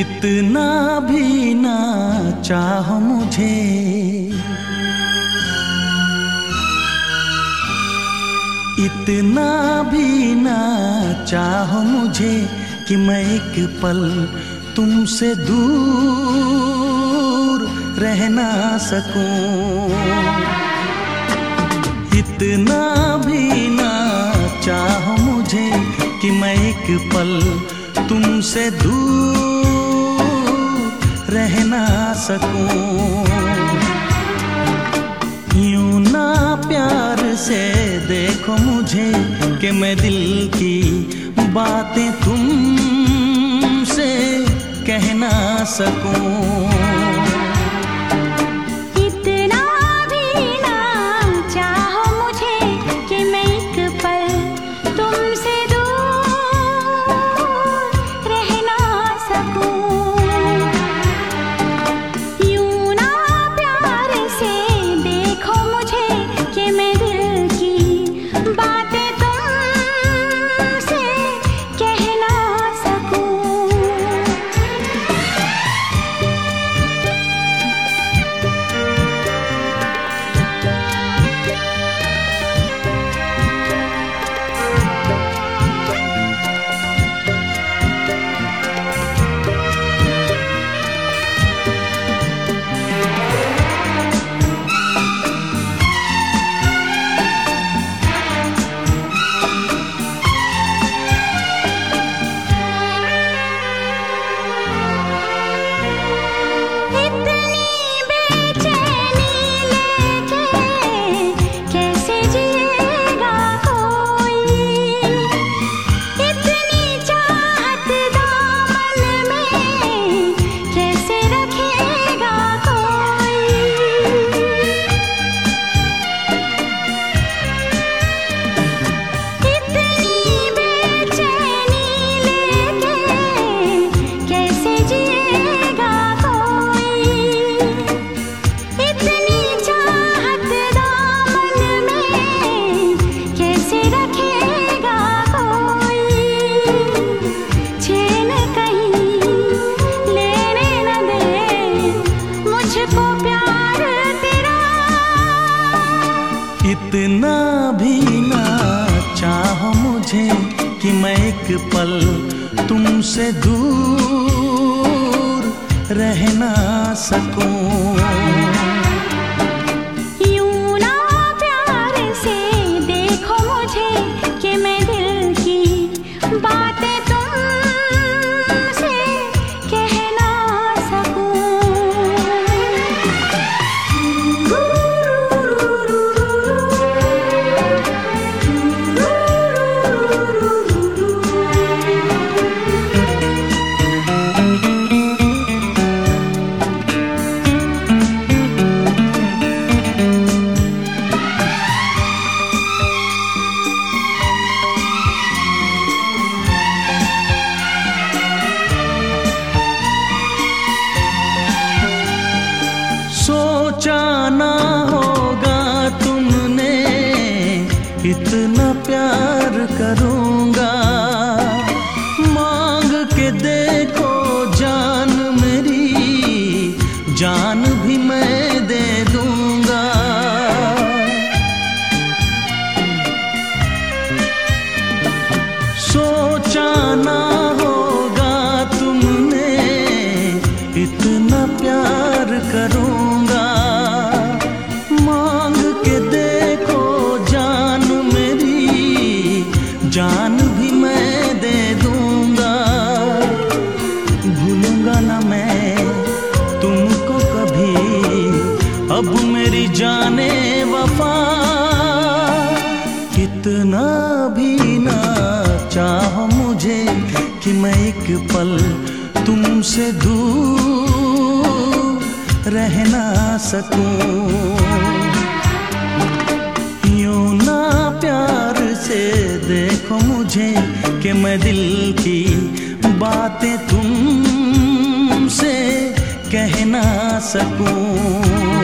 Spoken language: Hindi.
इतना भी ना चाहो मुझे, इतना भी ना चाहो मुझे कि मैं एक पल तुमसे दूर रह ना सकूं। इतना भी ना चाहो मुझे कि मैं एक पल तुमसे दूर रह ना सकूं। यूं ना प्यार से देखो मुझे कि मैं दिल की बातें तुमसे कह ना सकूं। इतना भी ना चाहो मुझे कि मैं एक पल तुमसे दूर रह ना सकूं। यूं ना प्यार से देखो मुझे कि मैं दिल की बातें तुमसे कह ना सकूं। सोचा ना होगा तुमने इतना प्यार करूंगा। मांग के देखो जान मेरी, जान भी मैं दे दूंगा। सोचा ना होगा तुमने इतना प्यार करूंगा। मांग के देखो जान मेरी, जान भी मैं दे दूंगा। भूलूंगा ना मैं तुमको कभी, अब मेरी जाने वफा। इतना भी ना चाहो मुझे कि मैं एक पल तुमसे दूर रह ना सकूं। यूं ना प्यार से देखो मुझे कि मैं दिल की बातें तुमसे कह ना सकूं।